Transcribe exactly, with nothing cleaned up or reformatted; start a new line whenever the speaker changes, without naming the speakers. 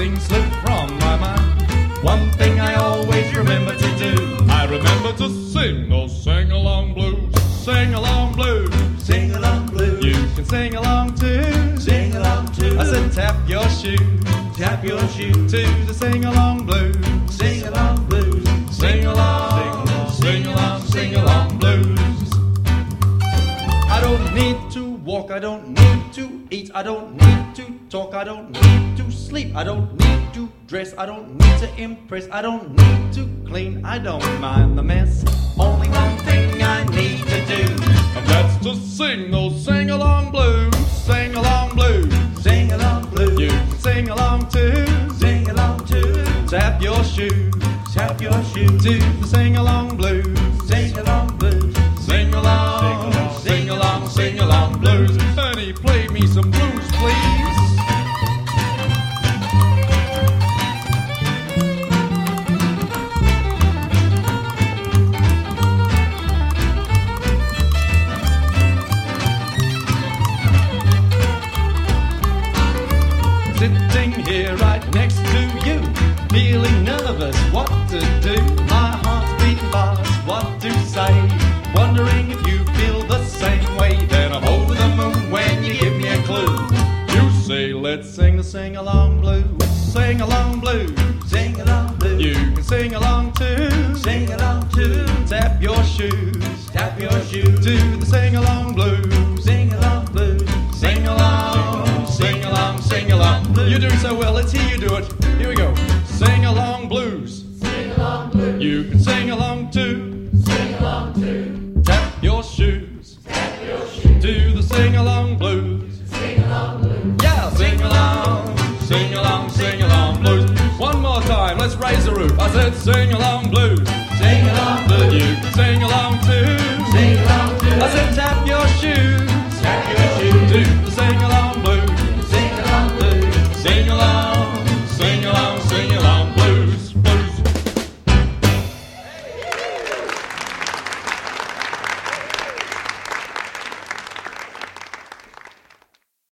things slip from my mind. One thing I always remember to do, I remember to sing those sing-along blues. Sing-along blues,
Sing-along blues.
you can sing along too.
Sing along too.
I said tap your shoe
Tap your shoe.
to the sing-along blues.
Sing along blues.
Sing along, sing along, sing along blues. I don't need to walk, I don't need to eat, I don't need to talk, I don't need to sleep, I don't need to dress, I don't need to impress, I don't need to clean, I don't mind the mess. Only one thing I need to do, and that's to sing those sing-along blues. Sing-along blues,
Sing along blues.
you can sing along too.
Sing along too.
Tap your shoes
Tap your shoe.
to the sing-along blues.
Sing along blues.
Sing along, sing along, sing along blues. Honey, play me some blues, please. Sitting here right next to you, feeling nervous, what to do? My heart's beating fast, what to say? Wondering if you feel the same way. Then I'm over the moon when you give me a clue. You say, let's sing the sing-along blues. Sing along blues,
Sing along blues.
you can sing along too.
Sing along too.
Tap your shoes
Tap your shoe.
to the sing-along blues.
Sing along blues.
Sing along, sing along, sing along. You're doing so well, let's hear you do it. Here we go. Sing along blues.
Sing along blues.
You can sing along too.
Sing along too.
Tap your shoes
Tap your shoe.
to the sing along blues.
Sing along blues.
Yeah, sing along, sing along, sing along blues. One more time, let's raise the roof. I said sing along blues.
Sing along blues.
You